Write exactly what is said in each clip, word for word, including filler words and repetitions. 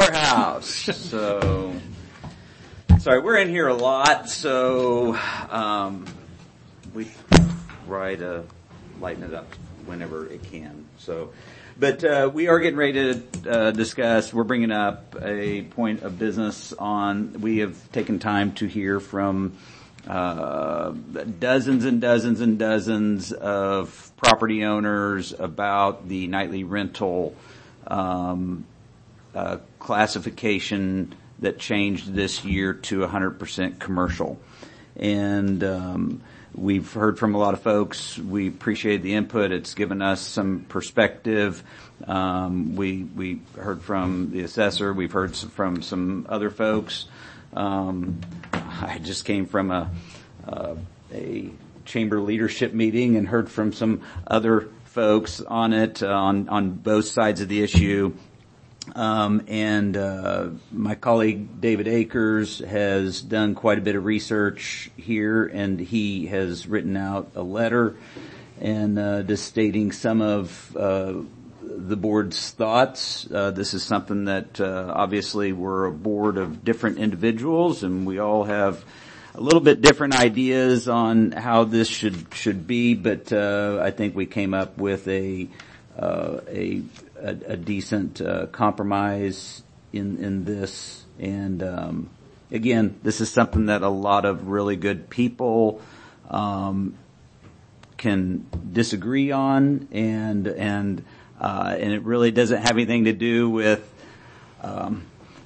House. So, sorry, we're in here a lot, so um, we try to lighten it up whenever it can. So, but uh, we are getting ready to uh, discuss. We're bringing up a point of business on. We have taken time to hear from uh, dozens and dozens and dozens of property owners about the nightly rental um, uh, classification that changed this year to one hundred percent commercial. And um, we've heard from a lot of folks. We appreciate the input. It's given us some perspective. Um, we we heard from the assessor. We've heard from some other folks. Um, I just came from a uh, a chamber leadership meeting and heard from some other folks on it uh, on on both sides of the issue. Um, and, uh, my colleague David Akers has done quite a bit of research here, and he has written out a letter and, uh, just stating some of, uh, the board's thoughts. Uh, this is something that, uh, obviously we're a board of different individuals, and we all have a little bit different ideas on how this should, should be, but, uh, I think we came up with a, uh, a, A, a decent uh, compromise in in this, and um, again, this is something that a lot of really good people um, can disagree on, and and uh, and it really doesn't have anything to do with um,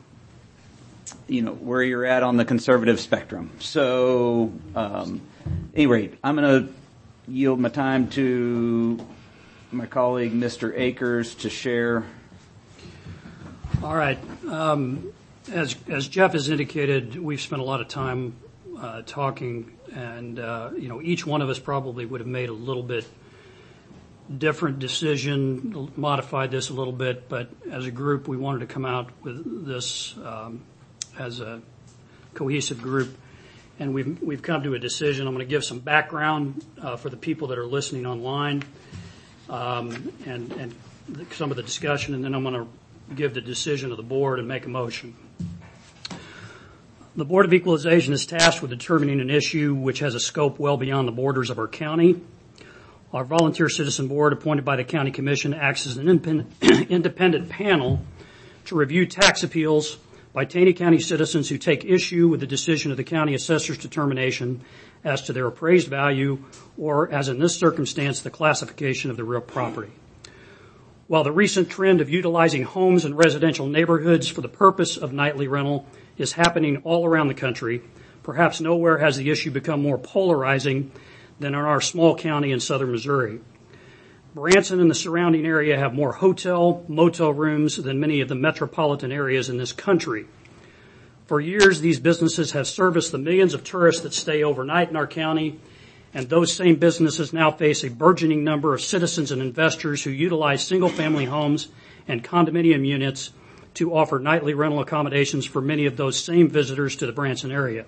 you know where you're at on the conservative spectrum. So, um, at any rate, I'm going to yield my time to my colleague, Mister Akers, to share. All right. Um, as as Jeff has indicated, we've spent a lot of time uh, talking, and uh, you know, each one of us probably would have made a little bit different decision, modified this a little bit, but as a group, we wanted to come out with this um, as a cohesive group, and we've we've come to a decision. I'm going to give some background uh, for the people that are listening online. Um, and, and some of the discussion, and then I'm going to give the decision of the board and make a motion. The Board of Equalization is tasked with determining an issue which has a scope well beyond the borders of our county. Our volunteer citizen board, appointed by the county commission, acts as an independent, independent panel to review tax appeals by Taney County citizens who take issue with the decision of the county assessor's determination as to their appraised value, or, as in this circumstance, the classification of the real property. While the recent trend of utilizing homes in residential neighborhoods for the purpose of nightly rental is happening all around the country, perhaps nowhere has the issue become more polarizing than in our small county in southern Missouri. Branson and the surrounding area have more hotel, motel rooms than many of the metropolitan areas in this country. For years, these businesses have serviced the millions of tourists that stay overnight in our county, and those same businesses now face a burgeoning number of citizens and investors who utilize single-family homes and condominium units to offer nightly rental accommodations for many of those same visitors to the Branson area.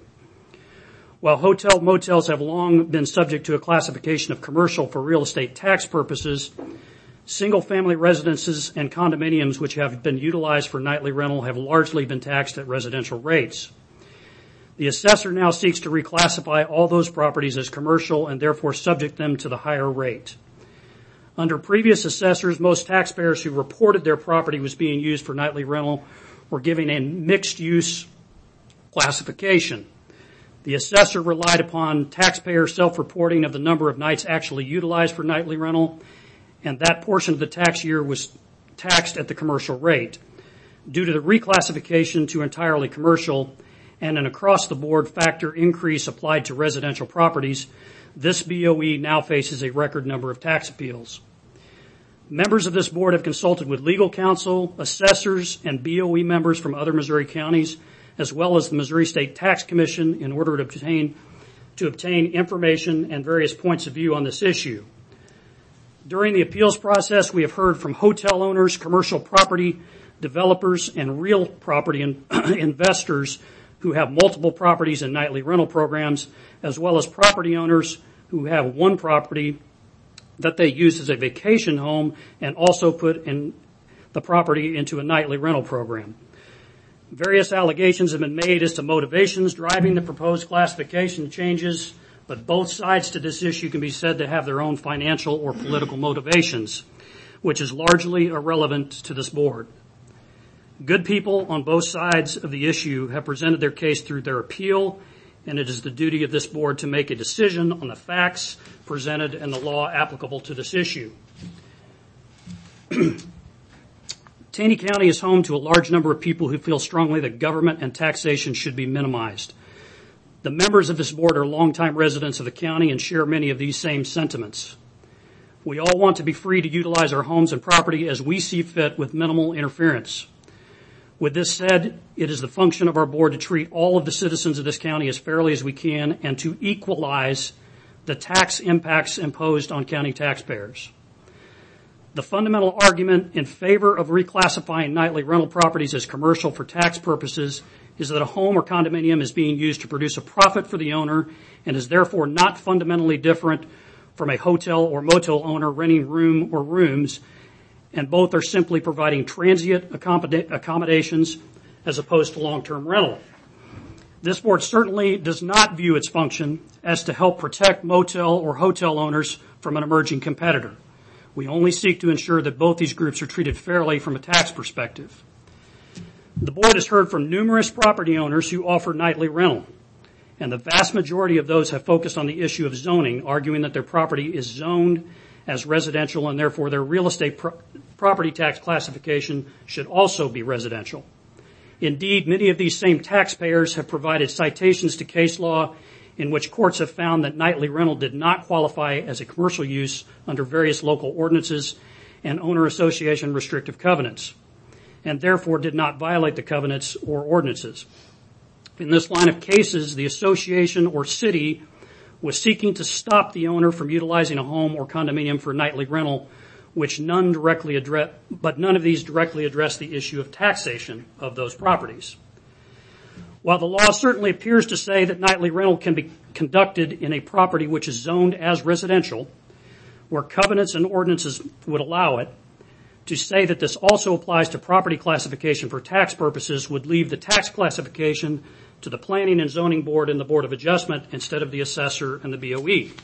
While hotel motels have long been subject to a classification of commercial for real estate tax purposes, single-family residences and condominiums which have been utilized for nightly rental have largely been taxed at residential rates. The assessor now seeks to reclassify all those properties as commercial and therefore subject them to the higher rate. Under previous assessors, most taxpayers who reported their property was being used for nightly rental were given a mixed-use classification. The assessor relied upon taxpayer self-reporting of the number of nights actually utilized for nightly rental, and that portion of the tax year was taxed at the commercial rate. Due to the reclassification to entirely commercial and an across-the-board factor increase applied to residential properties, this B O E now faces a record number of tax appeals. Members of this board have consulted with legal counsel, assessors, and B O E members from other Missouri counties, as well as the Missouri State Tax Commission, in order to obtain, to obtain information and various points of view on this issue. During the appeals process, we have heard from hotel owners, commercial property developers, and real property in, investors who have multiple properties in nightly rental programs, as well as property owners who have one property that they use as a vacation home and also put in the property into a nightly rental program. Various allegations have been made as to motivations driving the proposed classification changes, but both sides to this issue can be said to have their own financial or political motivations, which is largely irrelevant to this board. Good people on both sides of the issue have presented their case through their appeal, and it is the duty of this board to make a decision on the facts presented and the law applicable to this issue. Taney County is home to a large number of people who feel strongly that government and taxation should be minimized. The members of this board are longtime residents of the county and share many of these same sentiments. We all want to be free to utilize our homes and property as we see fit with minimal interference. With this said, it is the function of our board to treat all of the citizens of this county as fairly as we can and to equalize the tax impacts imposed on county taxpayers. The fundamental argument in favor of reclassifying nightly rental properties as commercial for tax purposes is that a home or condominium is being used to produce a profit for the owner and is therefore not fundamentally different from a hotel or motel owner renting room or rooms, and both are simply providing transient accommoda- accommodations as opposed to long-term rental. This board certainly does not view its function as to help protect motel or hotel owners from an emerging competitor. We only seek to ensure that both these groups are treated fairly from a tax perspective. The board has heard from numerous property owners who offer nightly rental, and the vast majority of those have focused on the issue of zoning, arguing that their property is zoned as residential and therefore their real estate pro- property tax classification should also be residential. Indeed, many of these same taxpayers have provided citations to case law in which courts have found that nightly rental did not qualify as a commercial use under various local ordinances and owner association restrictive covenants, and therefore did not violate the covenants or ordinances. In this line of cases, the association or city was seeking to stop the owner from utilizing a home or condominium for nightly rental, which none directly address, but none of these directly address the issue of taxation of those properties. While the law certainly appears to say that nightly rental can be conducted in a property which is zoned as residential, where covenants and ordinances would allow it, to say that this also applies to property classification for tax purposes would leave the tax classification to the Planning and Zoning Board and the Board of Adjustment instead of the assessor and the B O E.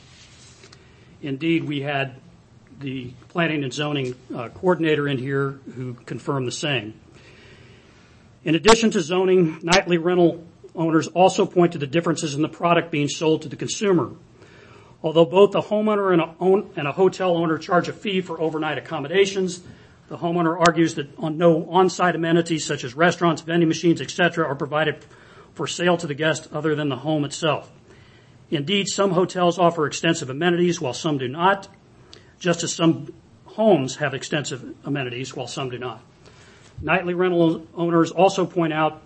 Indeed, we had the Planning and Zoning uh, coordinator in here who confirmed the same. In addition to zoning, nightly rental owners also point to the differences in the product being sold to the consumer. Although both the homeowner and a, own, and a hotel owner charge a fee for overnight accommodations, the homeowner argues that on no on-site amenities such as restaurants, vending machines, et cetera are provided for sale to the guest other than the home itself. Indeed, some hotels offer extensive amenities while some do not, just as some homes have extensive amenities while some do not. Nightly rental owners also point out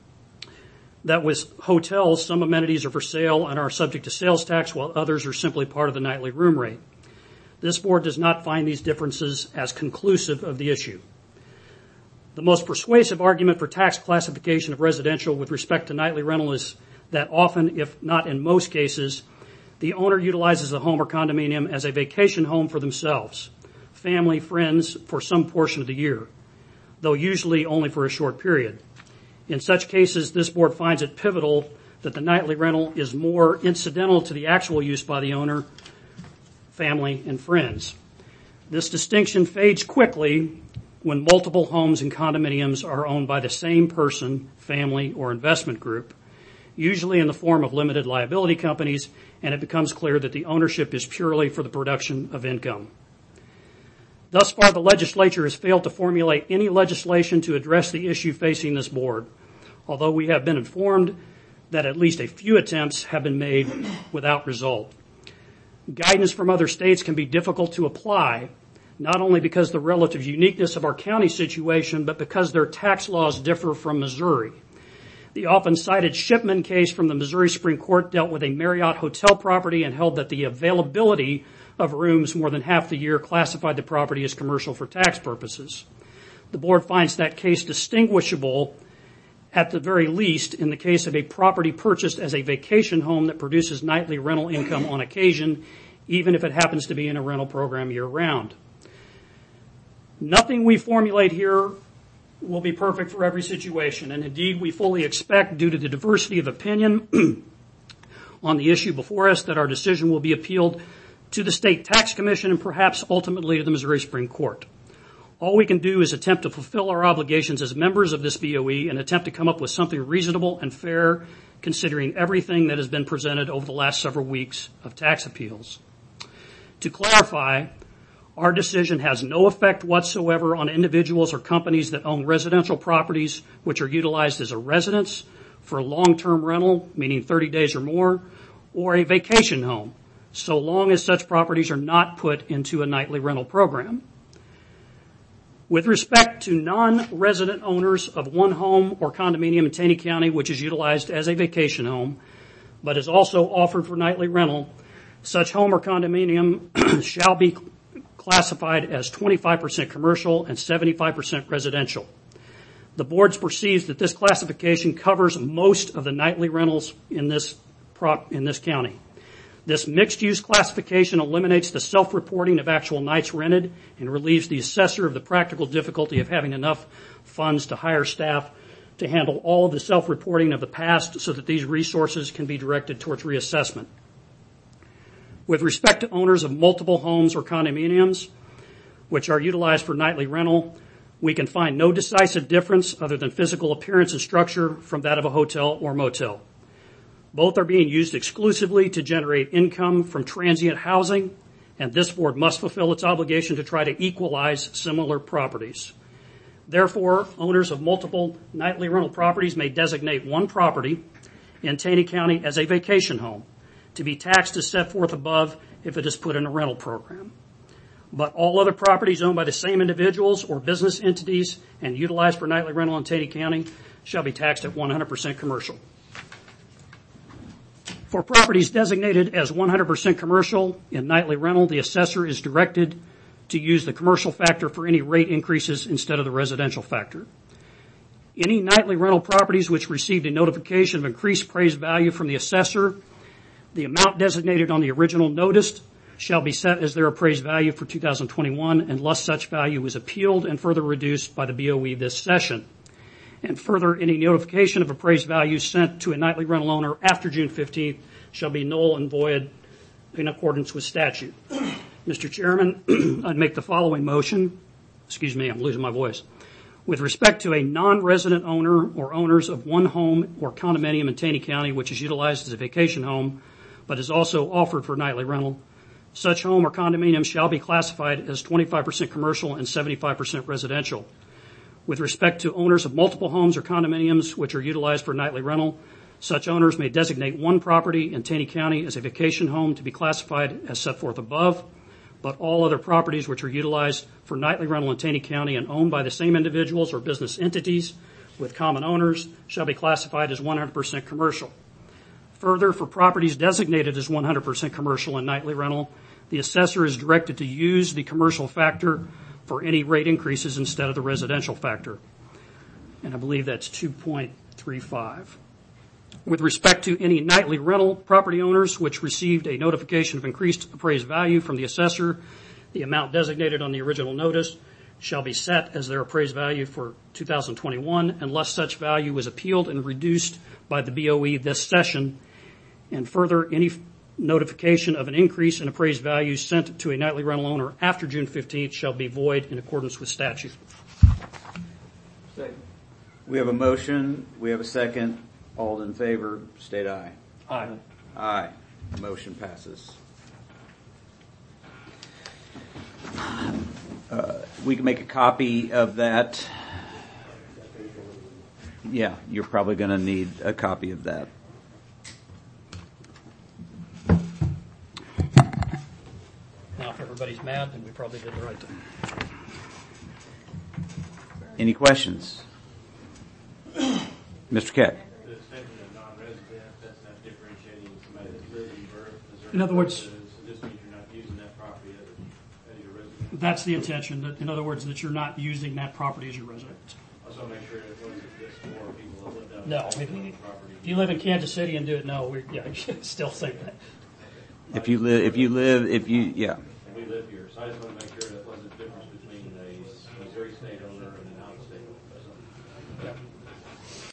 that with hotels, some amenities are for sale and are subject to sales tax, while others are simply part of the nightly room rate. This board does not find these differences as conclusive of the issue. The most persuasive argument for tax classification of residential with respect to nightly rental is that often, if not in most cases, the owner utilizes the home or condominium as a vacation home for themselves, family, friends, for some portion of the year, though usually only for a short period. In such cases, this board finds it pivotal that the nightly rental is more incidental to the actual use by the owner, family, and friends. This distinction fades quickly when multiple homes and condominiums are owned by the same person, family, or investment group, usually in the form of limited liability companies, and it becomes clear that the ownership is purely for the production of income. Thus far, the legislature has failed to formulate any legislation to address the issue facing this board, although we have been informed that at least a few attempts have been made without result. Guidance from other states can be difficult to apply, not only because of the relative uniqueness of our county situation, but because their tax laws differ from Missouri. The often cited Shipman case from the Missouri Supreme Court dealt with a Marriott hotel property and held that the availability of rooms more than half the year classified the property as commercial for tax purposes. The board finds that case distinguishable at the very least in the case of a property purchased as a vacation home that produces nightly rental income on occasion, even if it happens to be in a rental program year-round. Nothing we formulate here will be perfect for every situation, and indeed we fully expect, due to the diversity of opinion on the issue before us, that our decision will be appealed to the State Tax Commission and perhaps ultimately to the Missouri Supreme Court. All we can do is attempt to fulfill our obligations as members of this B O E and attempt to come up with something reasonable and fair, considering everything that has been presented over the last several weeks of tax appeals. To clarify, our decision has no effect whatsoever on individuals or companies that own residential properties which are utilized as a residence, for long-term rental, meaning thirty days or more, or a vacation home, so long as such properties are not put into a nightly rental program. With respect to non-resident owners of one home or condominium in Taney County which is utilized as a vacation home, but is also offered for nightly rental, such home or condominium shall be classified as twenty-five percent commercial and seventy-five percent residential. The board perceives that this classification covers most of the nightly rentals in this prop, in this county. This mixed-use classification eliminates the self-reporting of actual nights rented and relieves the assessor of the practical difficulty of having enough funds to hire staff to handle all of the self-reporting of the past, so that these resources can be directed towards reassessment. With respect to owners of multiple homes or condominiums which are utilized for nightly rental, we can find no decisive difference other than physical appearance and structure from that of a hotel or motel. Both are being used exclusively to generate income from transient housing, and this board must fulfill its obligation to try to equalize similar properties. Therefore, owners of multiple nightly rental properties may designate one property in Taney County as a vacation home, to be taxed as set forth above if it is put in a rental program. But all other properties owned by the same individuals or business entities and utilized for nightly rental in Taney County shall be taxed at one hundred percent commercial. For properties designated as one hundred percent commercial in nightly rental, the assessor is directed to use the commercial factor for any rate increases instead of the residential factor. Any nightly rental properties which received a notification of increased appraised value from the assessor, the amount designated on the original notice shall be set as their appraised value for two thousand twenty-one unless such value is appealed and further reduced by the B O E this session. And further, any notification of appraised value sent to a nightly rental owner after June fifteenth shall be null and void in accordance with statute. Mister Chairman, I'd make the following motion. Excuse me, I'm losing my voice. With respect to a non-resident owner or owners of one home or condominium in Taney County which is utilized as a vacation home, but is also offered for nightly rental, such home or condominium shall be classified as twenty-five percent commercial and seventy-five percent residential. With respect to owners of multiple homes or condominiums which are utilized for nightly rental, such owners may designate one property in Taney County as a vacation home to be classified as set forth above, but all other properties which are utilized for nightly rental in Taney County and owned by the same individuals or business entities with common owners shall be classified as one hundred percent commercial. Further, for properties designated as one hundred percent commercial and nightly rental, the assessor is directed to use the commercial factor for any rate increases instead of the residential factor. And I believe that's two point three five. With respect to any nightly rental property owners which received a notification of increased appraised value from the assessor, the amount designated on the original notice shall be set as their appraised value for two thousand twenty-one unless such value is appealed and reduced by the B O E this session. And further, any notification of an increase in appraised value sent to a nightly rental owner after June fifteenth shall be void in accordance with statute. Second. We have a motion. We have a second. All in favor, state aye. Aye. Aye. Motion passes. Uh, we can make a copy of that. Yeah, you're probably going to need a copy of that. Now, if everybody's mad, then we probably did the right thing. Any questions? Mister Keck. The extension of non-resident, that's not differentiating somebody that's lived in birth. In other words, so this means you're not using that property as, as your residence. That's the intention. That, in other words, that you're not using that property as your residence. Also, make sure it wasn't just for people that lived out No, on if, the property. if you live in Kansas City and do it, no, we yeah, you should still say that. If you live, if you live, if you, yeah. And we live here, so I just want to make sure that